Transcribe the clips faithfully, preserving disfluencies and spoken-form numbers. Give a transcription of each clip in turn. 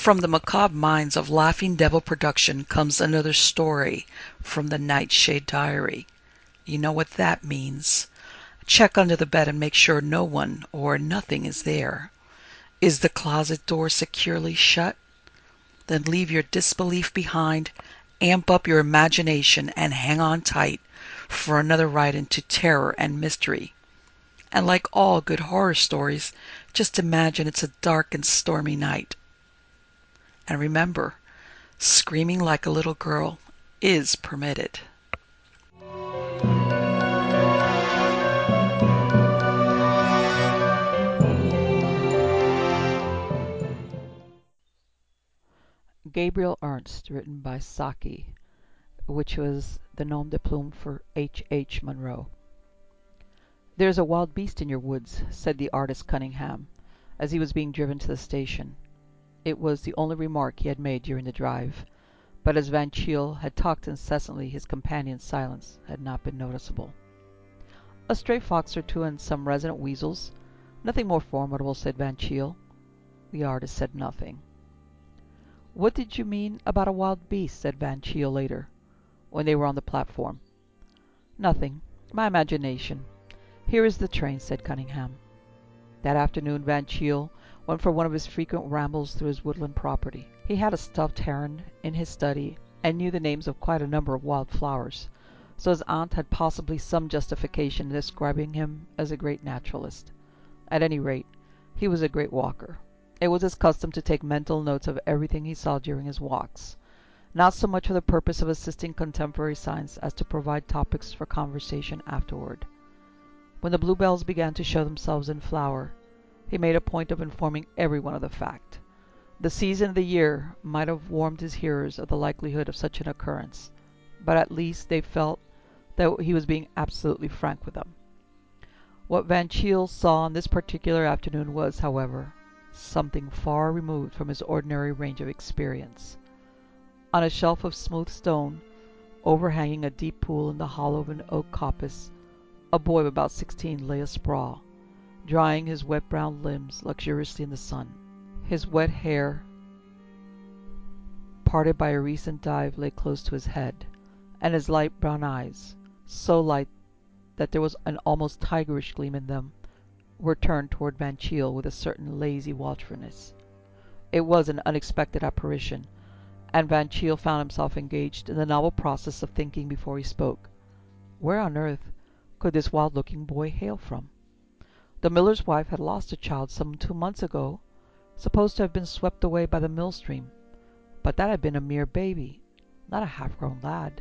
From the macabre minds of Laughing Devil Production comes another story from the Nightshade Diary. You know what that means. Check under the bed and make sure no one or nothing is there. Is the closet door securely shut? Then leave your disbelief behind, amp up your imagination, and hang on tight for another ride into terror and mystery. And like all good horror stories, just imagine it's a dark and stormy night. And remember, screaming like a little girl is permitted. Gabriel Ernst, written by Saki, which was the nom de plume for H. H. Munro. "There's a wild beast in your woods," said the artist Cunningham, as he was being driven to the station. It was the only remark he had made during the drive, but as Van Cheele had talked incessantly his companion's silence had not been noticeable. "A stray fox or two and some resident weasels. Nothing more formidable," said Van Cheele. The artist said nothing. "What did you mean about a wild beast?" said Van Cheele later, when they were on the platform. "Nothing. My imagination. Here is the train," said Cunningham. That afternoon Van Cheele went for one of his frequent rambles through his woodland property. He had a stuffed heron in his study, and knew the names of quite a number of wild flowers, so his aunt had possibly some justification in describing him as a great naturalist. At any rate, he was a great walker. It was his custom to take mental notes of everything he saw during his walks, not so much for the purpose of assisting contemporary science as to provide topics for conversation afterward. When the bluebells began to show themselves in flower, he made a point of informing everyone of the fact. The season of the year might have warned his hearers of the likelihood of such an occurrence, but at least they felt that he was being absolutely frank with them. What Van Cheele saw on this particular afternoon was, however, something far removed from his ordinary range of experience. On a shelf of smooth stone, overhanging a deep pool in the hollow of an oak coppice, a boy of about sixteen lay asprawl, drying his wet brown limbs luxuriously in the sun. His wet hair, parted by a recent dive, lay close to his head, and his light brown eyes, so light that there was an almost tigerish gleam in them, were turned toward Van Cheele with a certain lazy watchfulness. It was an unexpected apparition, and Van Cheele found himself engaged in the novel process of thinking before he spoke. Where on earth could this wild-looking boy hail from? The miller's wife had lost a child some two months ago, supposed to have been swept away by the mill stream, but that had been a mere baby, not a half-grown lad.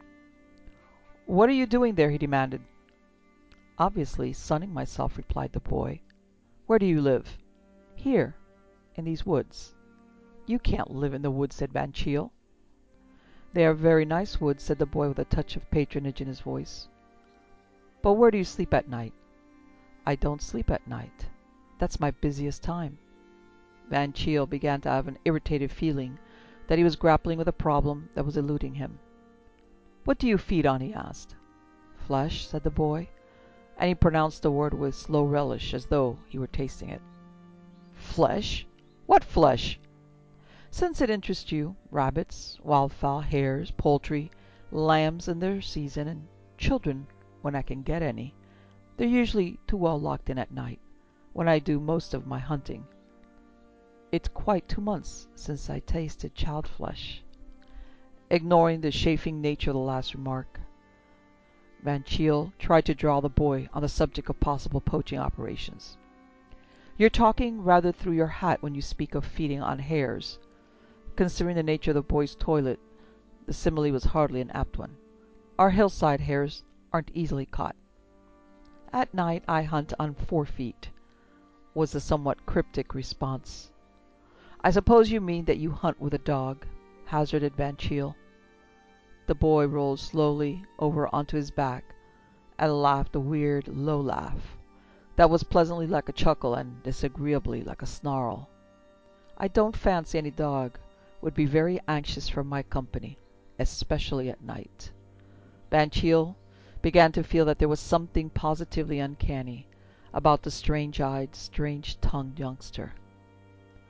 "What are you doing there?" he demanded. "Obviously sunning myself," replied the boy. "Where do you live?" "Here, in these woods." "You can't live in the woods," said Van Cheele. "They are very nice woods," said the boy with a touch of patronage in his voice. "But where do you sleep at night?" "I don't sleep at night. That's my busiest time." Van Cheele began to have an irritated feeling that he was grappling with a problem that was eluding him. "What do you feed on?" he asked. "Flesh," said the boy, and he pronounced the word with slow relish, as though he were tasting it. "Flesh? What flesh?" "Since it interests you, rabbits, wildfowl, hares, poultry, lambs in their season, and children when I can get any. They're usually too well locked in at night, when I do most of my hunting. It's quite two months since I tasted child flesh." Ignoring the chafing nature of the last remark, Van Cheele tried to draw the boy on the subject of possible poaching operations. "You're talking rather through your hat when you speak of feeding on hares." Considering the nature of the boy's toilet, the simile was hardly an apt one. "Our hillside hares aren't easily caught." "At night I hunt on four feet," was the somewhat cryptic response. "I suppose you mean that you hunt with a dog," hazarded Van Cheele. The boy rolled slowly over onto his back and laughed a weird, low laugh that was pleasantly like a chuckle and disagreeably like a snarl. "I don't fancy any dog would be very anxious for my company, especially at night." Van Cheele began to feel that there was something positively uncanny about the strange-eyed, strange-tongued youngster.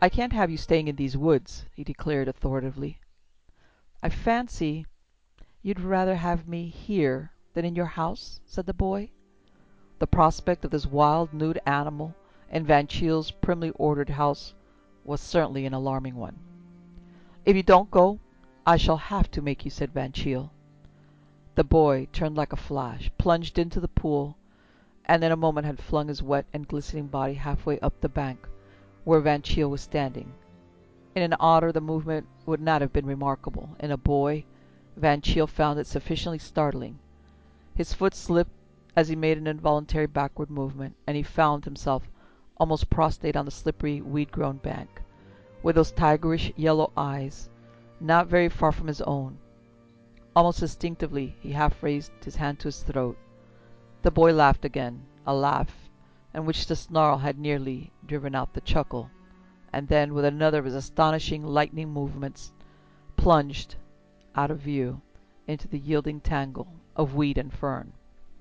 "I can't have you staying in these woods," he declared authoritatively. "I fancy you'd rather have me here than in your house?" said the boy. The prospect of this wild nude animal in Van Cheele's primly ordered house was certainly an alarming one. "If you don't go, I shall have to make you," said Van Cheele. The boy turned like a flash, plunged into the pool, and in a moment had flung his wet and glistening body halfway up the bank where Van Cheele was standing. In an otter the movement would not have been remarkable. In a boy, Van Cheele found it sufficiently startling. His foot slipped as he made an involuntary backward movement, and he found himself almost prostrate on the slippery, weed-grown bank, with those tigerish yellow eyes not very far from his own. Almost instinctively he half raised his hand to his throat. The boy laughed again, a laugh in which the snarl had nearly driven out the chuckle, and then, with another of his astonishing lightning movements, plunged out of view into the yielding tangle of weed and fern.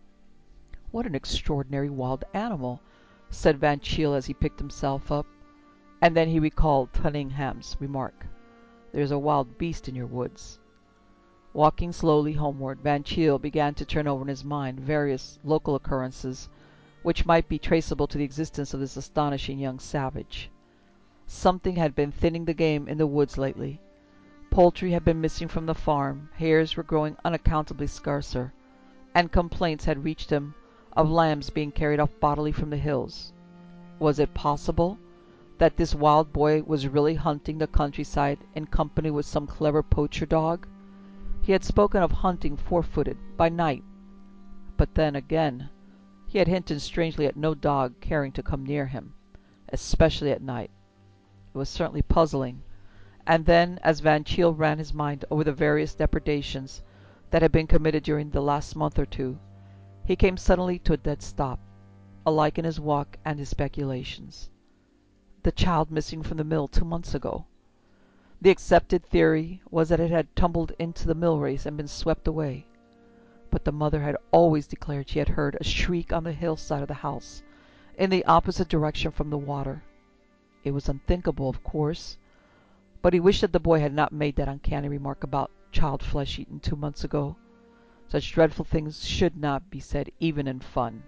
"What an extraordinary wild animal!" said Van Cheele as he picked himself up, and then he recalled Cunningham's remark, "There is a wild beast in your woods." Walking slowly homeward, Van Cheele began to turn over in his mind various local occurrences which might be traceable to the existence of this astonishing young savage. Something had been thinning the game in the woods lately. Poultry had been missing from the farm, hares were growing unaccountably scarcer, and complaints had reached him of lambs being carried off bodily from the hills. Was it possible that this wild boy was really hunting the countryside in company with some clever poacher dog? He had spoken of hunting four-footed, by night, but then, again, he had hinted strangely at no dog caring to come near him, especially at night. It was certainly puzzling. And then, as Van Cheele ran his mind over the various depredations that had been committed during the last month or two, he came suddenly to a dead stop, alike in his walk and his speculations. The child missing from the mill two months ago. The accepted theory was that it had tumbled into the mill race and been swept away. But the mother had always declared she had heard a shriek on the hillside of the house, in the opposite direction from the water. It was unthinkable, of course, but he wished that the boy had not made that uncanny remark about child flesh eaten two months ago. Such dreadful things should not be said even in fun.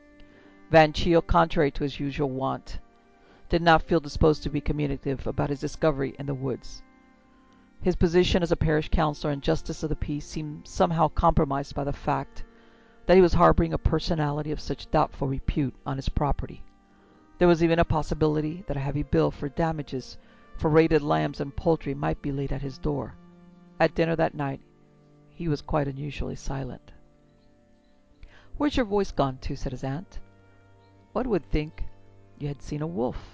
Van Cheele, contrary to his usual wont, did not feel disposed to be communicative about his discovery in the woods. His position as a parish councillor and justice of the peace seemed somehow compromised by the fact that he was harbouring a personality of such doubtful repute on his property. There was even a possibility that a heavy bill for damages for raided lambs and poultry might be laid at his door. At dinner that night he was quite unusually silent. "Where's your voice gone to?" said his aunt. "One would think you had seen a wolf."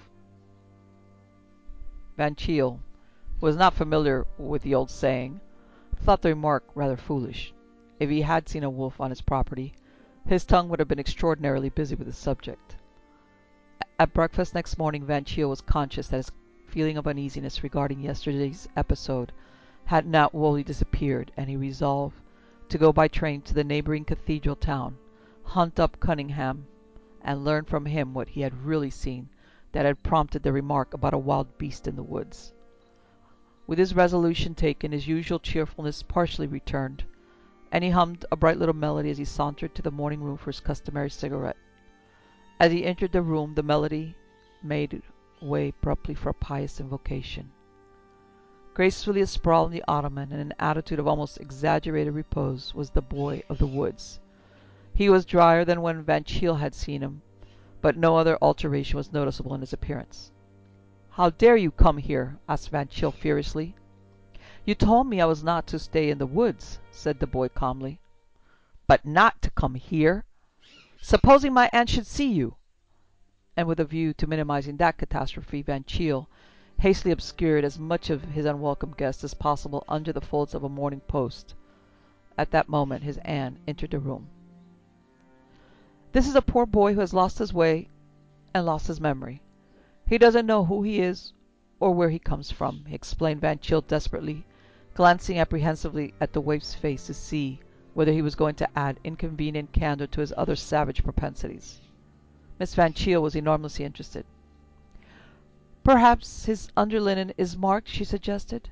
Van Cheele, who was not familiar with the old saying, thought the remark rather foolish. If he had seen a wolf on his property, his tongue would have been extraordinarily busy with the subject. At breakfast next morning Van Cheele was conscious that his feeling of uneasiness regarding yesterday's episode had not wholly disappeared, and he resolved to go by train to the neighbouring cathedral town, hunt up Cunningham, and learn from him what he had really seen that had prompted the remark about a wild beast in the woods. With his resolution taken, his usual cheerfulness partially returned, and he hummed a bright little melody as he sauntered to the morning room for his customary cigarette. As he entered the room, the melody made way abruptly for a pious invocation. Gracefully asprawl on the ottoman, in an attitude of almost exaggerated repose, was the boy of the woods. He was drier than when Van Cheele had seen him, but no other alteration was noticeable in his appearance. "How dare you come here?" asked Van Cheele furiously. "You told me I was not to stay in the woods," said the boy calmly. "But not to come here? Supposing my aunt should see you?" And with a view to minimizing that catastrophe, Van Cheele hastily obscured as much of his unwelcome guest as possible under the folds of a Morning Post. At that moment his aunt entered the room. "This is a poor boy who has lost his way and lost his memory. He doesn't know who he is or where he comes from," explained Van Cheele desperately, glancing apprehensively at the waif's face to see whether he was going to add inconvenient candour to his other savage propensities. Miss Van Cheele was enormously interested. "Perhaps his underlinen is marked," she suggested.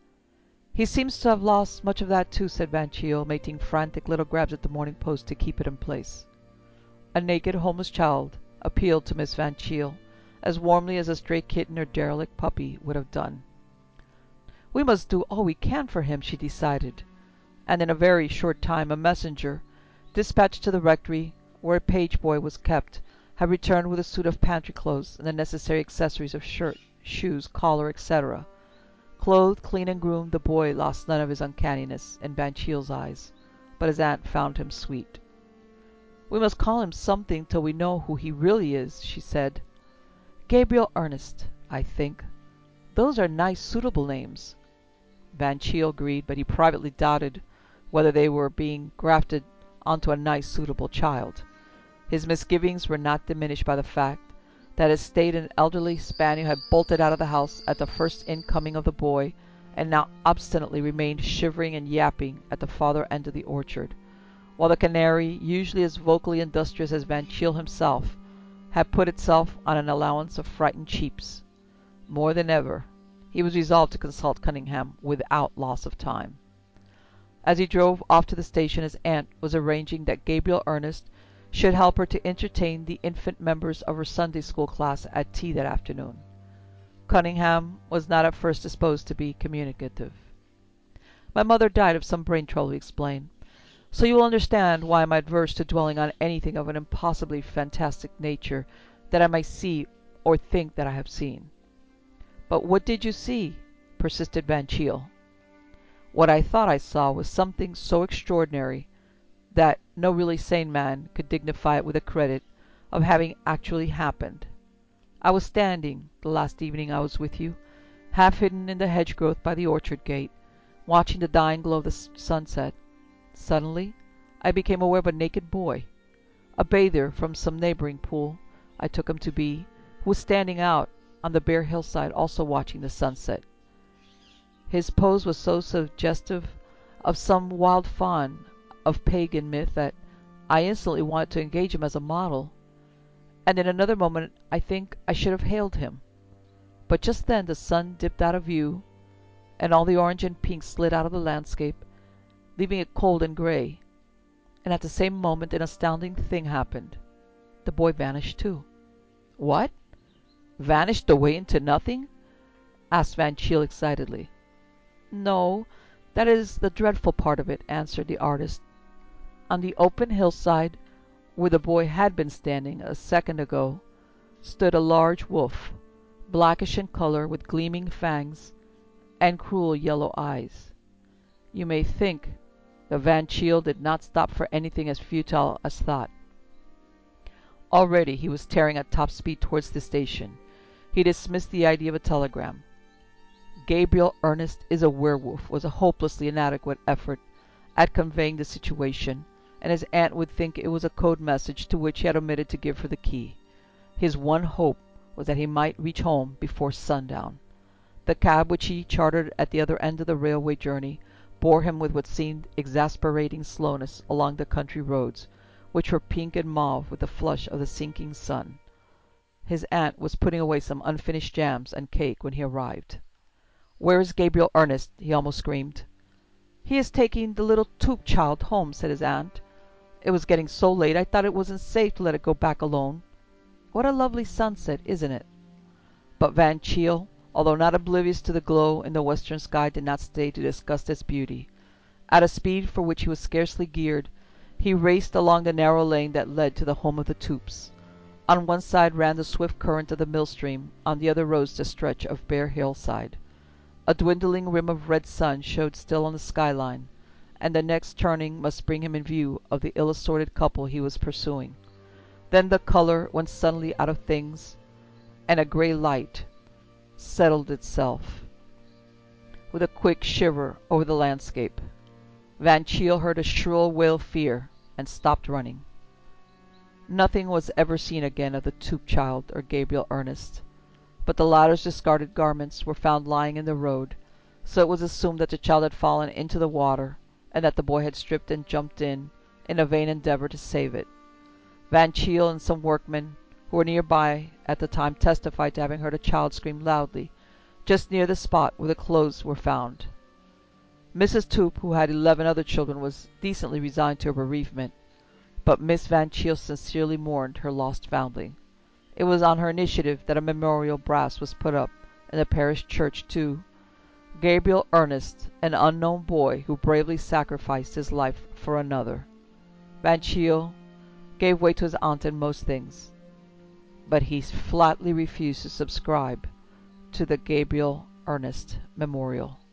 "He seems to have lost much of that too," said Van Cheele, making frantic little grabs at the Morning Post to keep it in place. A naked, homeless child appealed to Miss Van Cheele as warmly as a stray kitten or derelict puppy would have done. "We must do all we can for him," she decided, and in a very short time a messenger, dispatched to the rectory, where a page boy was kept, had returned with a suit of pantry clothes and the necessary accessories of shirt, shoes, collar, et cetera. Clothed, clean, and groomed, the boy lost none of his uncanniness in Van Cheele's eyes, but his aunt found him sweet. "We must call him something till we know who he really is," she said. "Gabriel Ernest, I think. Those are nice, suitable names." Van Cheele agreed, but he privately doubted whether they were being grafted onto a nice, suitable child. His misgivings were not diminished by the fact that his staid and elderly spaniel had bolted out of the house at the first incoming of the boy, and now obstinately remained shivering and yapping at the farther end of the orchard, while the canary, usually as vocally industrious as Van Cheele himself, had put itself on an allowance of frightened cheeps. More than ever, he was resolved to consult Cunningham without loss of time. As he drove off to the station, his aunt was arranging that Gabriel Ernest should help her to entertain the infant members of her Sunday school class at tea that afternoon. Cunningham was not at first disposed to be communicative. "My mother died of some brain trouble," he explained, "so you will understand why I am adverse to dwelling on anything of an impossibly fantastic nature that I may see or think that I have seen." "But what did you see?" persisted Van Cheele. "What I thought I saw was something so extraordinary that no really sane man could dignify it with the credit of having actually happened. I was standing, the last evening I was with you, half hidden in the hedge growth by the orchard gate, watching the dying glow of the sunset. Suddenly I became aware of a naked boy, a bather from some neighbouring pool, I took him to be, who was standing out on the bare hillside also watching the sunset. His pose was so suggestive of some wild faun of pagan myth that I instantly wanted to engage him as a model, and in another moment I think I should have hailed him. But just then the sun dipped out of view, and all the orange and pink slid out of the landscape, leaving it cold and grey, and at the same moment an astounding thing happened. The boy vanished too." "What? Vanished away into nothing?" asked Van Cheele excitedly. "No, that is the dreadful part of it," answered the artist. "On the open hillside, where the boy had been standing a second ago, stood a large wolf, blackish in colour, with gleaming fangs and cruel yellow eyes. You may think that Van Cheele did not stop for anything as futile as thought. Already he was tearing at top speed towards the station. He dismissed the idea of a telegram. Gabriel Ernest is a werewolf was a hopelessly inadequate effort at conveying the situation, and his aunt would think it was a code message to which he had omitted to give her the key. His one hope was that he might reach home before sundown. The cab which he chartered at the other end of the railway journey bore him with what seemed exasperating slowness along the country roads, which were pink and mauve with the flush of the sinking sun. His aunt was putting away some unfinished jams and cake when he arrived. "Where is Gabriel Ernest?" he almost screamed. "He is taking the little Toop child home," said his aunt. "It was getting so late I thought it wasn't safe to let it go back alone. What a lovely sunset, isn't it?" But Van Cheele, although not oblivious to the glow in the western sky, did not stay to discuss its beauty. At a speed for which he was scarcely geared, he raced along the narrow lane that led to the home of the Toops. On one side ran the swift current of the mill stream, on the other rose the stretch of bare hillside. A dwindling rim of red sun showed still on the skyline, and the next turning must bring him in view of the ill-assorted couple he was pursuing. Then the colour went suddenly out of things, and a grey light settled itself with a quick shiver over the landscape. Van Cheele heard a shrill wail of fear, and stopped running. Nothing was ever seen again of the Toop child or Gabriel Ernest, but the latter's discarded garments were found lying in the road, so it was assumed that the child had fallen into the water, and that the boy had stripped and jumped in, in a vain endeavour to save it. Van Cheele and some workmen, who who were nearby at the time testified to having heard a child scream loudly just near the spot where the clothes were found. Missus Toop, who had eleven other children, was decently resigned to her bereavement, but Miss Van Cheele sincerely mourned her lost foundling. It was on her initiative that a memorial brass was put up in the parish church to Gabriel Ernest, an unknown boy who bravely sacrificed his life for another. Van Cheele gave way to his aunt in most things, but he flatly refused to subscribe to the Gabriel Ernest Memorial.